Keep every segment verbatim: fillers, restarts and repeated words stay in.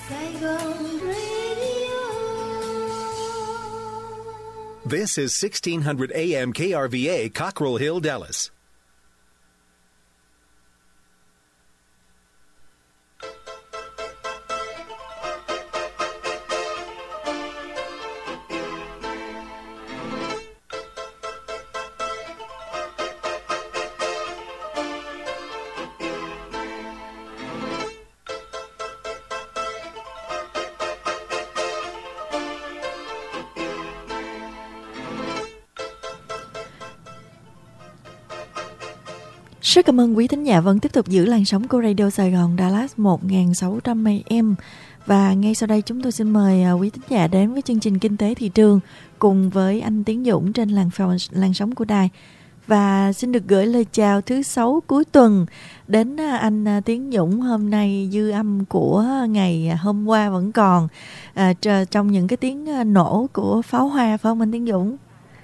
Saigon Radio. This is sixteen hundred A M K R V A, Cockrell Hill, Dallas. Rất cảm ơn quý thính giả vẫn tiếp tục giữ làn sóng của Radio Sài Gòn Dallas một nghìn sáu trăm A M. Và ngay sau đây chúng tôi xin mời quý thính giả đến với chương trình Kinh tế thị trường cùng với anh Tiến Dũng trên làn, làn sóng của đài. Và xin được gửi lời chào thứ sáu cuối tuần đến anh Tiến Dũng. Hôm nay dư âm của ngày hôm qua vẫn còn à, trong những cái tiếng nổ của pháo hoa, phải không anh Tiến Dũng?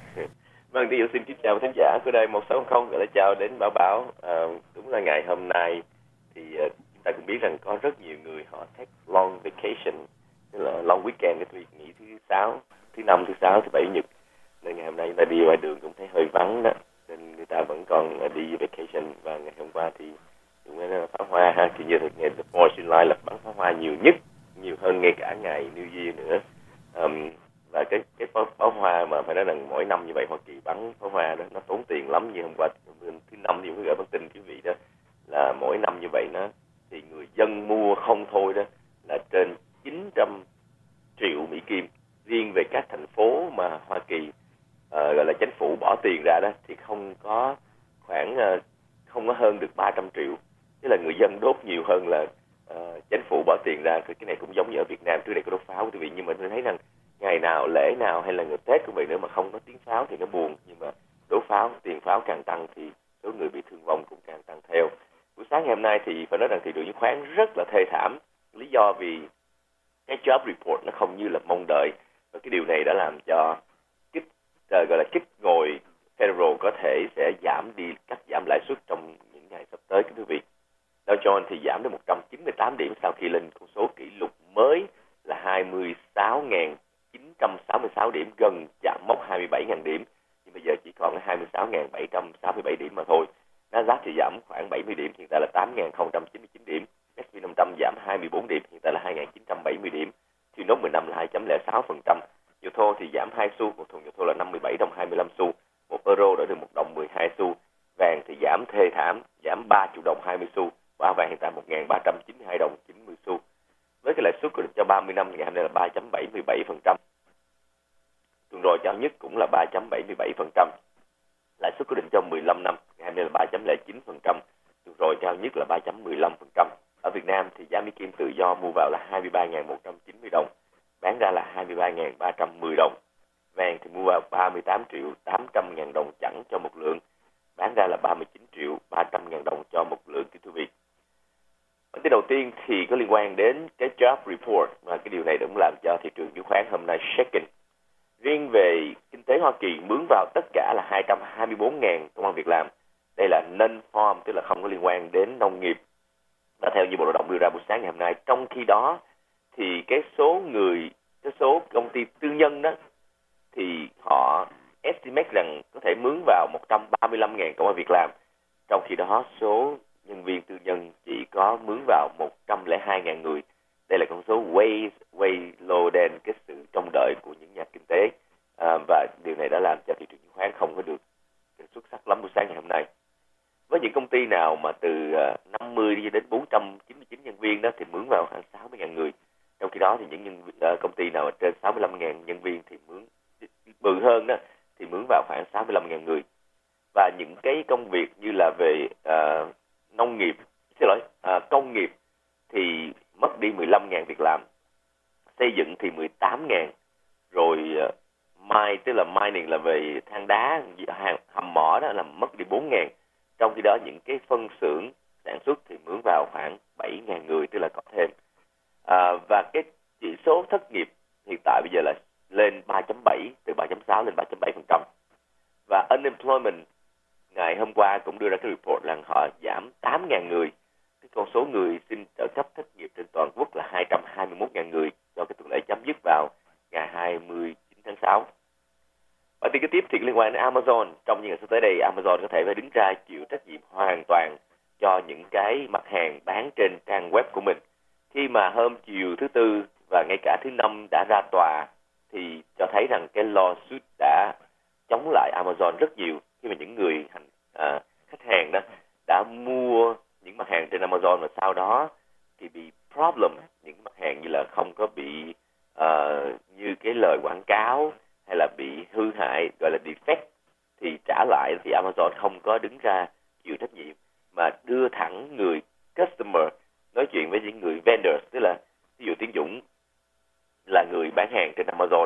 Vâng, Tiến Dũng xin kính chào khán giả của đây một sáu không, gửi lời chào đến Bảo Bảo. À, đúng là ngày hôm nay thì uh, chúng ta cũng biết rằng có rất nhiều người họ take long vacation, tức là long weekend, cái việc nghỉ thứ sáu, thứ năm, thứ sáu, thứ bảy, nhật. Nên ngày hôm nay ta đi ngoài đường cũng thấy hơi vắng đó, nên người ta vẫn còn uh, đi vacation. Và ngày hôm qua thì cũng là pháo hoa ha, thì như thực ngày the Fourth of July là bắn pháo hoa nhiều nhất, nhiều hơn ngay cả ngày New Year nữa. Um, và cái cái pháo, pháo hoa mà phải nói rằng mỗi năm như vậy Hoa Kỳ bắn pháo hoa đó nó tốn tiền lắm. Như hôm qua thứ năm thì mới gửi bản tin quý vị đó là mỗi năm như vậy nó thì người dân mua không thôi đó là trên chín trăm triệu Mỹ Kim. Riêng về các thành phố mà Hoa Kỳ uh, gọi là chính phủ bỏ tiền ra đó thì không có khoảng uh, không có hơn được ba trăm triệu. Tức là người dân đốt nhiều hơn là uh, chính phủ bỏ tiền ra. Thì cái này cũng giống như ở Việt Nam, trước đây có đốt pháo quý vị, nhưng mà tôi thấy rằng ngày nào lễ nào hay là ngày Tết của mình nữa mà không có tiếng pháo thì nó buồn. Nhưng mà đốt pháo, tiền pháo càng tăng thì số người bị thương vong cũng càng tăng theo. Buổi sáng ngày hôm nay thì phải nói rằng thị trường chứng khoán rất là thê thảm. Lý do vì cái job report nó không như là mong đợi, và cái điều này đã làm cho kích uh, gọi là kích ngồi Federal có thể sẽ giảm đi, cắt giảm lãi suất trong những ngày sắp tới. Quý vị, Dow Jones thì giảm đến một trăm chín mươi tám điểm sau khi lên con số kỷ lục mới là hai mươi sáu nghìn chín trăm sáu mươi sáu điểm, gần chạm mốc hai mươi bảy nghìn điểm, nhưng bây giờ chỉ còn hai mươi sáu nghìn bảy trăm sáu mươi bảy điểm mà thôi. Nasdaq thì giảm khoảng bảy mươi điểm, hiện tại là tám nghìn không trăm chín mươi chín điểm. ét and pê năm trăm giảm hai mươi bốn điểm, hiện tại là hai nghìn chín trăm bảy mươi điểm. Thì nốt mười năm là hai phẩy không sáu phần trăm. Dầu thô thì giảm hai xu, một thùng dầu thô là năm mươi bảy đồng hai mươi lăm xu. Một euro đổi được một đồng mười hai xu. Vàng thì giảm thê thảm, giảm ba triệu đồng hai mươi xu. Và vàng hiện tại một nghìn ba trăm chín mươi hai đồng chín mươi xu. Với cái lãi suất của cho ba mươi năm ngày hôm nay là ba phẩy bảy mươi bảy phần trăm. Tuần rồi cao nhất cũng là ba phẩy bảy mươi bảy phần trăm. Lãi suất quyết định cho mười lăm năm ngày hôm nay là ba phẩy không chín phần trăm. Tuần rồi cao nhất là ba phẩy mười lăm phần trăm. Ở Việt Nam thì giá Mỹ Kim tự do mua vào là hai mươi ba nghìn một trăm chín mươi đồng, bán ra là hai mươi ba nghìn ba trăm mười đồng. Vàng thì mua vào ba mươi tám triệu tám trăm ngàn đồng chẵn cho một lượng, bán ra là ba mươi chín triệu ba trăm ngàn đồng cho một lượng. Thưa quý vị, bản tin đầu tiên thì có liên quan đến cái job report, và cái điều này cũng làm cho thị trường chứng khoán hôm nay shaking. Riêng về kinh tế Hoa Kỳ mướn vào tất cả là hai trăm hai mươi bốn nghìn công ăn việc làm. Đây là non-farm, tức là không có liên quan đến nông nghiệp. Và theo như Bộ Lao động đưa ra buổi sáng ngày hôm nay, trong khi đó thì cái số người, cái số công ty tư nhân đó thì họ estimate rằng có thể mướn vào một trăm ba mươi lăm nghìn công ăn việc làm. Trong khi đó số nhân viên tư nhân chỉ có mướn vào một trăm lẻ hai nghìn người. Đây là con số way, way low than cái sự trông đợi của những nhà kinh tế. À, và điều này đã làm cho thị trường chứng khoán không có được xuất sắc lắm buổi sáng ngày hôm nay. Với những công ty nào mà từ năm mươi đi đến bốn trăm chín mươi chín nhân viên đó thì mướn vào khoảng sáu mươi nghìn người. Trong khi đó thì những nhân, uh, công ty nào trên sáu mươi lăm nghìn nhân viên thì mướn bự hơn đó thì mướn vào khoảng sáu mươi lăm nghìn người. Và những cái công việc như là về uh, nông nghiệp, xin lỗi, uh, công nghiệp thì mất đi mười lăm nghìn việc làm, xây dựng thì mười tám nghìn, rồi uh, mine, tức là mining là về than đá, hàng hầm mỏ đó là mất đi bốn nghìn. Trong khi đó những cái phân xưởng sản xuất thì mướn vào khoảng bảy nghìn người, tức là có thêm. À, và cái chỉ số thất nghiệp hiện tại bây giờ là lên ba phẩy bảy, từ ba phẩy sáu lên ba phẩy bảy phần trăm. Và unemployment ngày hôm qua cũng đưa ra cái report rằng họ giảm tám nghìn người. Cái con số người xin trợ cấp thất nghiệp trên toàn quốc là hai trăm hai mươi mốt thì cái tiếp thì liên quan đến Amazon. Trong những ngày sắp tới đây, Amazon có thể phải đứng ra chịu trách nhiệm hoàn toàn cho những cái mặt hàng bán trên trang web của mình. Khi mà hôm chiều thứ Tư và ngay cả thứ Năm đã ra tòa thì cho thấy rằng cái lawsuit đã chống lại Amazon rất nhiều, khi mà những người hành, à, khách hàng đó đã mua những mặt hàng trên Amazon và sau đó thì bị problem, những mặt hàng như là không có bị uh, như cái lời quảng cáo hay là bị hư hại gọi là defect thì trả lại, thì Amazon không có đứng ra chịu trách nhiệm mà đưa thẳng người customer nói chuyện với những người vendors, tức là ví dụ Tiến Dũng là người bán hàng trên Amazon,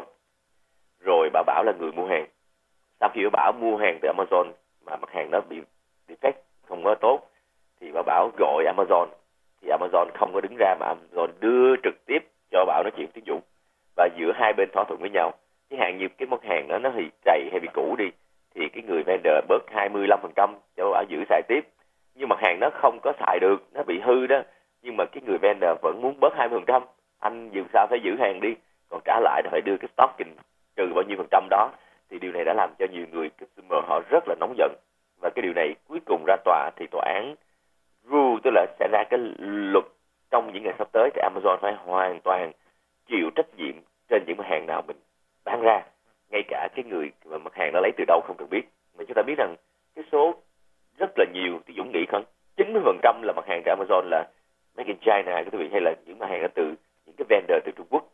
rồi bà Bảo là người mua hàng. Sau khi bà Bảo mua hàng từ Amazon mà mặt hàng đó bị defect, không có tốt, thì bà Bảo gọi Amazon, thì Amazon không có đứng ra mà Amazon đưa trực tiếp cho Bảo nói chuyện với Tiến Dũng, và giữa hai bên thỏa thuận với nhau. Chẳng hạn như cái mặt hàng đó nó bị trầy hay bị cũ đi, thì cái người vendor bớt hai mươi lăm phần trăm cho Bảo giữ xài tiếp. Nhưng mặt hàng nó không có xài được, nó bị hư đó, nhưng mà cái người vendor vẫn muốn bớt hai mươi phần trăm, anh dù sao phải giữ hàng đi, còn trả lại phải đưa cái stocking trừ bao nhiêu phần trăm đó. Thì điều này đã làm cho nhiều người customer họ rất là nóng giận, và cái điều này cuối cùng ra tòa thì tòa án rule, tức là sẽ ra cái luật trong những ngày sắp tới thì Amazon phải hoàn toàn chịu trách nhiệm trên những mặt hàng nào mình bán ra, ngay cả cái người mà mặt hàng nó lấy từ đâu không cần biết. Mà chúng ta biết rằng cái số rất là nhiều, thì Dũng nghĩ khoảng chín mươi phần trăm là mặt hàng trên Amazon là made in China, quý vị, hay là những mặt hàng từ những cái vendor từ Trung Quốc.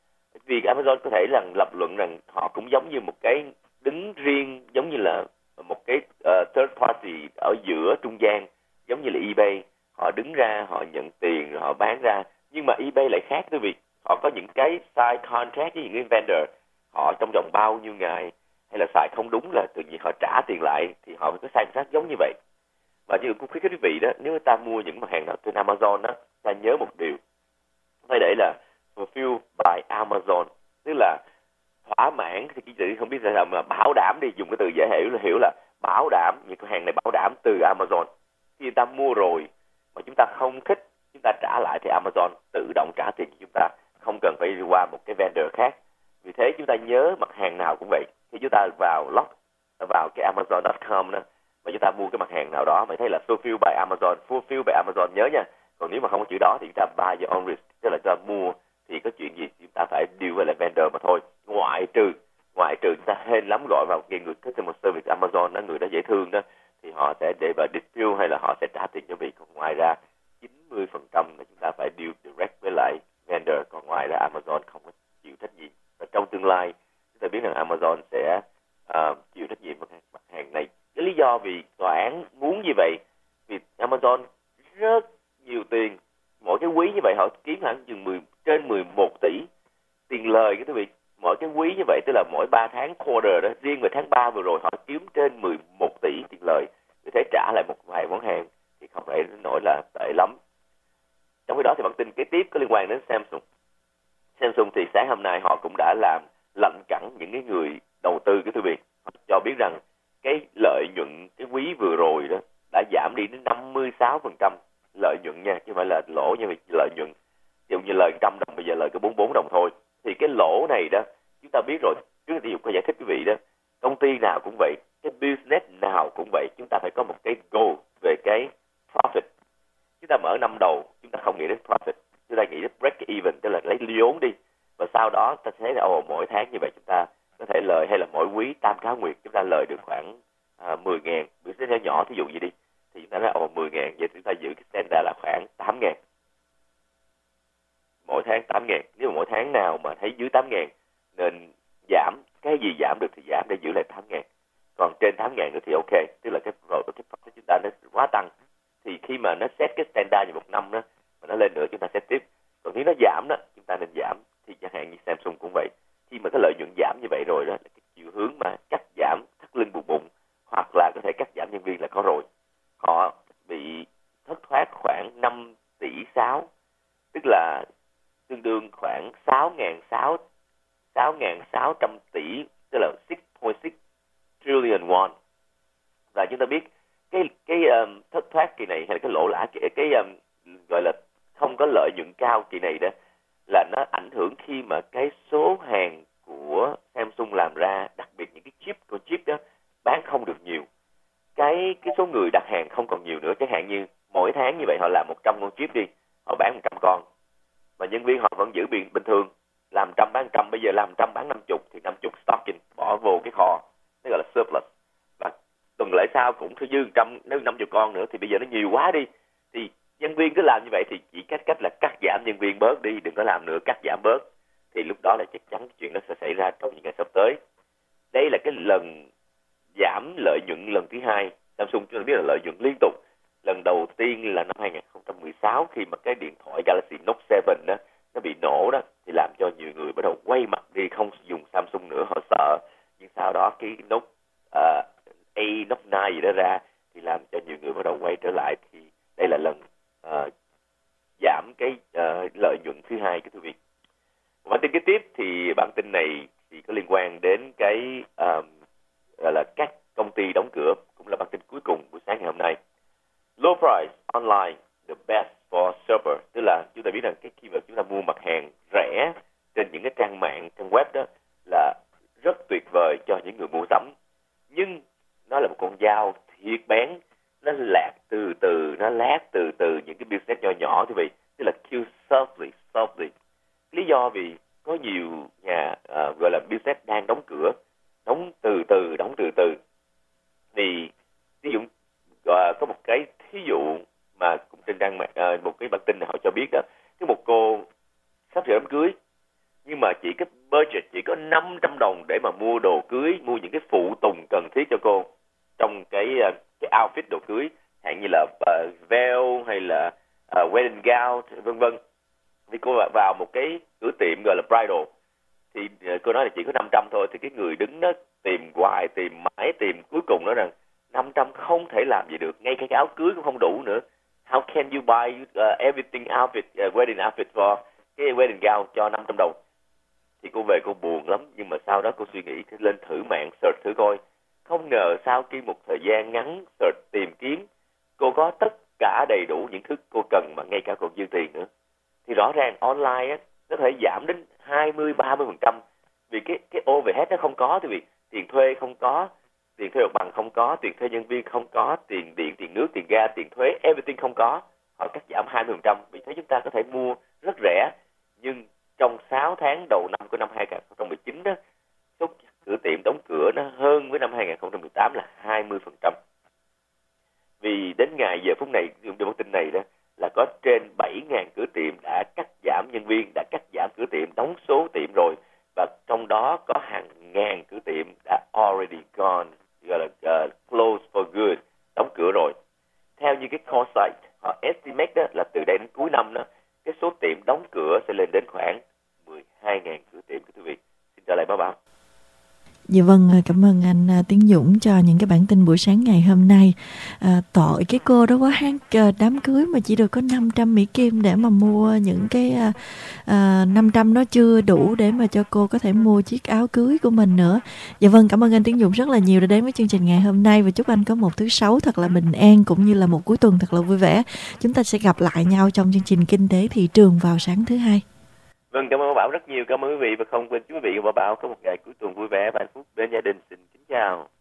Vì Amazon có thể là lập luận rằng họ cũng giống như một cái đứng riêng, giống như là một cái uh, third party ở giữa trung gian, giống như là eBay. Họ đứng ra, họ nhận tiền rồi họ bán ra. Nhưng mà eBay lại khác, quý vị. Họ có những cái side contract với những cái vendor. Họ trong vòng bao nhiêu ngày hay là xài không đúng là tự nhiên họ trả tiền lại, thì họ phải có sai sát giống như vậy. Và như cũng khuyến khích quý vị đó, nếu ta mua những mặt hàng nào trên Amazon đó, ta nhớ một điều, phải để là fulfilled by Amazon, tức là thỏa mãn, thì chỉ không biết sao mà bảo đảm đi, dùng cái từ dễ hiểu là hiểu là bảo đảm, những cái hàng này bảo đảm từ Amazon. Khi ta mua rồi mà chúng ta không thích, chúng ta trả lại thì Amazon tự động trả tiền cho chúng ta, không cần phải đi qua một cái vendor khác. Vì thế chúng ta nhớ mặt hàng nào cũng vậy, khi chúng ta vào log vào cái amazon chấm com đó và chúng ta mua cái mặt hàng nào đó, phải thấy là fulfilled by Amazon, fulfilled by Amazon, nhớ nha. Còn nếu mà không có chữ đó thì chúng ta buy your own risk, tức là chúng ta mua thì có chuyện gì chúng ta phải deal với lại vendor mà thôi. Ngoại trừ ngoại trừ chúng ta hên lắm gọi vào cái người customer service Amazon đó, người đó dễ thương đó, thì họ sẽ để vào dispute hay là họ sẽ trả tiền cho vị. Còn ngoài ra chín mươi phần trăm là chúng ta phải deal direct với lại vendor. Còn ngoài ra Amazon không có chịu trách nhiệm. Và trong tương lai chúng ta biết rằng Amazon sẽ uh, chịu trách nhiệm với mặt hàng này. Cái lý do vì tòa án muốn như vậy, vì Amazon rất nhiều tiền, mỗi cái quý như vậy họ kiếm hẳn chừng mười trên mười một tỷ tiền lời cái quý vị. Mỗi cái quý như vậy tức là mỗi ba tháng quarter đó, riêng về tháng ba vừa rồi họ kiếm trên mười một tỷ tiền lời. Vì thế trả lại một vài món hàng thì không phải nổi là tệ lắm. Trong khi đó thì bản tin kế tiếp có liên quan đến Samsung. Samsung thì sáng hôm nay họ cũng đã làm lạnh cẳng những cái người đầu tư cái quý vị. Họ cho biết rằng cái lợi nhuận cái quý vừa rồi đó đã giảm đi đến năm mươi sáu phần trăm lợi nhuận nha, chứ không phải là lỗ như lợi nhuận. Ví dụ như lời một trăm đồng bây giờ lời có bốn mươi bốn đồng thôi. Thì cái lỗ này đó chúng ta biết rồi, trước tiên có giải thích quý vị đó, công ty nào cũng vậy, cái business nào cũng vậy, chúng ta phải có một cái goal về cái profit. Chúng ta mở năm đầu chúng ta không nghĩ đến profit, chúng ta nghĩ đến break even, tức là lấy vốn đi, và sau đó ta thấy là ồ mỗi tháng như vậy chúng ta có thể lời, hay là mỗi quý tam cá nguyệt chúng ta lời được khoảng à, mười ngàn, business nhỏ thí dụ gì đi, thì chúng ta nói ồ mười ngàn, vậy chúng ta giữ cái standard là khoảng tám ngàn. Mỗi tháng tám ngàn, nếu mà mỗi tháng nào mà thấy dưới tám ngàn nên giảm, cái gì giảm được thì giảm để giữ lại tám ngàn. Còn trên tám ngàn nữa thì ok, tức là cái rồi cái profit chúng ta nó quá tăng. Thì khi mà nó set cái standard như một năm đó, mà nó lên nữa chúng ta set tiếp. Còn nếu nó giảm đó, chúng ta nên giảm. Thì chẳng hạn như Samsung cũng vậy. Khi mà cái lợi nhuận giảm như vậy rồi đó, cái chiều hướng mà cắt giảm, thắt lưng buộc bụng, hoặc là có thể cắt giảm nhân viên là có rồi. Họ bị thất thoát khoảng năm tỷ sáu, tức là tương đương khoảng sáu nghìn sáu trăm tỷ, tức là sáu phẩy sáu trillion won. Và chúng ta biết cái cái um, thất thoát kỳ này hay là cái lỗ lã kỳ, cái um, gọi là không có lợi nhuận cao kỳ này đó, là nó ảnh hưởng khi mà cái số hàng của Samsung làm ra, đặc biệt những cái chip, con chip đó bán không được nhiều. Cái cái số người đặt hàng không còn nhiều nữa, chẳng hạn như mỗi tháng như vậy họ làm một trăm con chip đi, họ bán một trăm con, mà nhân viên họ vẫn giữ bình bình thường, làm trăm bán trăm, bây giờ làm trăm bán năm chục thì năm chục stocking bỏ vô cái kho, nó gọi là surplus. Và tuần lễ sau cũng thứ dư trăm, nếu năm chục con nữa thì bây giờ nó nhiều quá đi, thì nhân viên cứ làm như vậy thì chỉ cách cách là cắt giảm nhân viên bớt đi, đừng có làm nữa, cắt giảm bớt, thì lúc đó là chắc chắn chuyện đó sẽ xảy ra trong những ngày sắp tới. Đây là cái lần giảm lợi nhuận lần thứ hai. Samsung chúng ta biết là lợi nhuận liên tục. Lần đầu tiên là năm hai không một sáu khi mà cái điện thoại Galaxy Note bảy đó nó bị nổ đó, thì làm cho nhiều người bắt đầu quay mặt đi, không dùng Samsung nữa, họ sợ. Nhưng sau đó cái Note uh, A, Note chín gì đó ra thì làm cho nhiều người bắt đầu quay trở lại. Thì đây là lần uh, giảm cái uh, lợi nhuận thứ hai cái thưa vị. Bản tin kế tiếp thì bản tin này thì có liên quan đến cái um, gọi là các công ty đóng cửa, cũng là bản tin cuối cùng buổi sáng ngày hôm nay. Low price online, the best for shopper, tức là chúng ta biết rằng cái khi mà chúng ta mua mặt hàng rẻ trên những cái trang mạng, trang web đó là rất tuyệt vời cho những người mua sắm. Nhưng nó là một con dao thiệt bén, nó lạc từ từ, nó lát từ từ những cái business nhỏ nhỏ như vậy, tức là kill softly, softly. Lý do vì có nhiều nhà uh, gọi là business đang đóng cửa, đóng từ từ, đóng từ từ. Thì ví dụ uh, có một cái thí dụ mà cũng trên trang mạng, uh, một cái bản tin này họ cho biết đó, cái một cô sắp sửa đám cưới, nhưng mà chỉ cái budget chỉ có năm trăm đồng để mà mua đồ cưới, mua những cái phụ tùng cần thiết cho cô trong cái uh, cái outfit đồ cưới, hạn như là uh, veil hay là uh, wedding gown vân vân. Thì cô vào một cái cửa tiệm gọi là bridal, thì uh, cô nói là chỉ có năm trăm thôi, thì cái người đứng đó tìm hoài, tìm mãi, tìm, cuối cùng nói rằng năm trăm không thể làm gì được, ngay cái áo cưới cũng không đủ nữa. How can you buy uh, everything outfit, uh, wedding outfit for cái wedding gown cho năm trăm đồng? Thì cô về cô buồn lắm, nhưng mà sau đó cô suy nghĩ, lên thử mạng search thử coi. Không ngờ sau khi một thời gian ngắn search tìm kiếm, cô có tất cả đầy đủ những thứ cô cần mà ngay cả còn dư tiền nữa. Thì rõ ràng online á, nó có thể giảm đến hai mươi đến ba mươi phần trăm vì cái cái overhead nó không có, thì vì tiền thuê không có, tiền thuê mặt bằng không có, tiền thuê nhân viên không có, tiền điện, tiền nước, tiền ga, tiền thuế, everything không có. Họ cắt giảm hai mươi phần trăm, vì thế chúng ta có thể mua rất rẻ. Nhưng trong sáu tháng đầu năm của năm hai không một chín đó, số cửa tiệm đóng cửa nó hơn với năm hai không một tám là hai mươi phần trăm. Vì đến ngày giờ phút này, dùng bản tin này đó, là có trên bảy nghìn cửa tiệm đã cắt giảm nhân viên, đã cắt giảm cửa tiệm, đóng số tiệm rồi. Và trong đó có hàng ngàn cửa tiệm đã already gone, gọi là uh, close for good, đóng cửa rồi. Theo như cái Coresight, họ estimate đó là từ đây đến cuối năm đó, cái số tiệm đóng cửa sẽ lên đến khoảng mười hai nghìn cửa tiệm, quý vị. Xin trả lời báo báo. Dạ vâng, cảm ơn anh Tiến Dũng cho những cái bản tin buổi sáng ngày hôm nay. À, tội cái cô đó quá, đám cưới mà chỉ được có năm trăm Mỹ Kim để mà mua những cái à, năm trăm đó chưa đủ để mà cho cô có thể mua chiếc áo cưới của mình nữa. Dạ vâng, cảm ơn anh Tiến Dũng rất là nhiều đã đến với chương trình ngày hôm nay, và chúc anh có một thứ sáu thật là bình an cũng như là một cuối tuần thật là vui vẻ. Chúng ta sẽ gặp lại nhau trong chương trình Kinh tế Thị trường vào sáng thứ hai. Vâng, cảm ơn Bảo rất nhiều, cảm ơn quý vị, và không quên quý vị và Bảo có một ngày cuối tuần vui vẻ và hạnh phúc bên gia đình. Xin kính chào.